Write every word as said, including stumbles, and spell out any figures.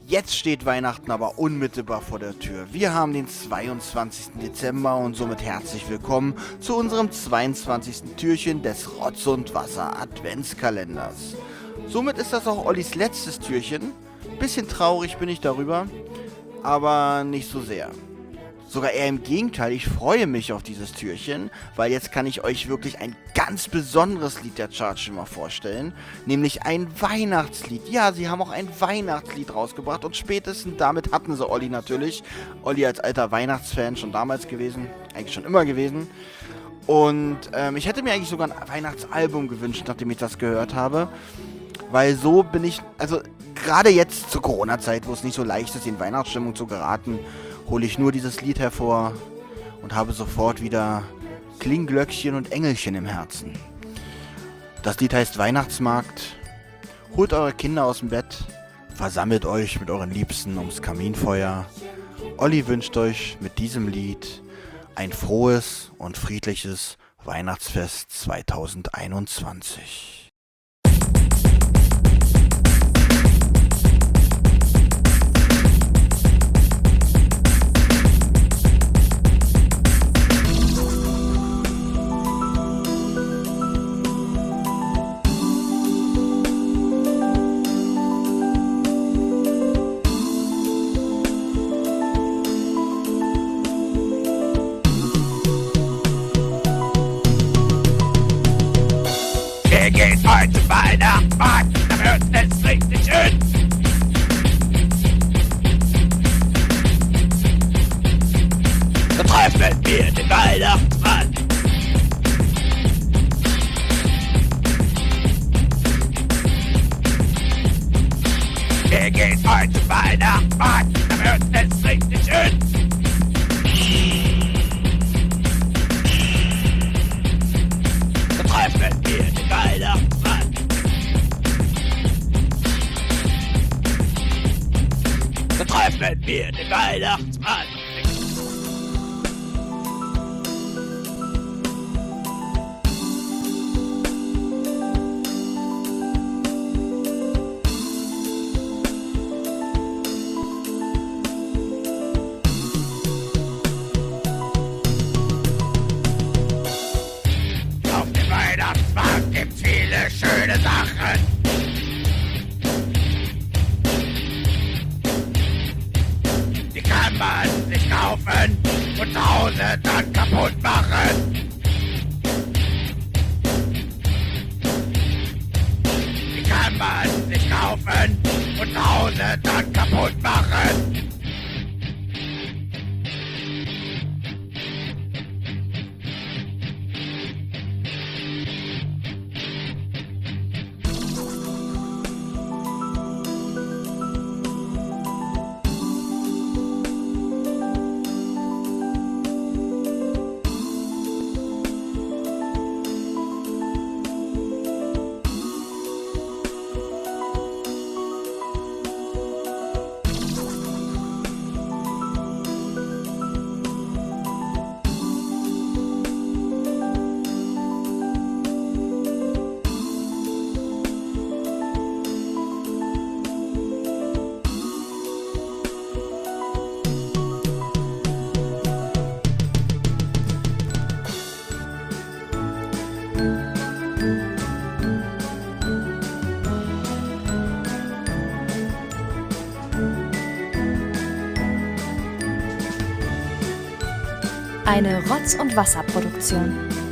Jetzt steht Weihnachten aber unmittelbar vor der Tür. Wir haben den zweiundzwanzigsten Dezember und somit herzlich willkommen zu unserem zweiundzwanzigsten Türchen des Rotz und Wasser Adventskalenders. Somit ist das auch Ollis letztes Türchen. Bisschen traurig bin ich darüber, aber nicht so sehr. Sogar eher im Gegenteil, ich freue mich auf dieses Türchen, weil jetzt kann ich euch wirklich ein ganz besonderes Lied der Chartschimmer vorstellen, nämlich ein Weihnachtslied. Ja, sie haben auch ein Weihnachtslied rausgebracht und spätestens damit hatten sie Olli natürlich. Olli als alter Weihnachtsfan schon damals gewesen, eigentlich schon immer gewesen. Und ähm, ich hätte mir eigentlich sogar ein Weihnachtsalbum gewünscht, nachdem ich das gehört habe, weil so bin ich, also gerade jetzt zur Corona-Zeit, wo es nicht so leicht ist, in Weihnachtsstimmung zu geraten, hole ich nur dieses Lied hervor und habe sofort wieder Klingglöckchen und Engelchen im Herzen. Das Lied heißt Weihnachtsmarkt. Holt eure Kinder aus dem Bett, versammelt euch mit euren Liebsten ums Kaminfeuer. Olli wünscht euch mit diesem Lied ein frohes und friedliches Weihnachtsfest zweitausendeinundzwanzig. Wir gehen heute Weihnachtsmarkt, da wird es richtig schön. Da treffen wir den Weihnachtsmann. Wir gehen heute Weihnachtsmarkt, da wird es richtig schön. Da treffen wir den Weihnachtsmann. Da treffen wir den Weihnachtsmann. Auf dem Weihnachtsmarkt gibt's viele schöne Sachen. Die kann man sich kaufen und zu Hause dann kaputt machen. Die kann man sich kaufen und zu Hause dann kaputt machen. Eine Rotz- und Wasserproduktion.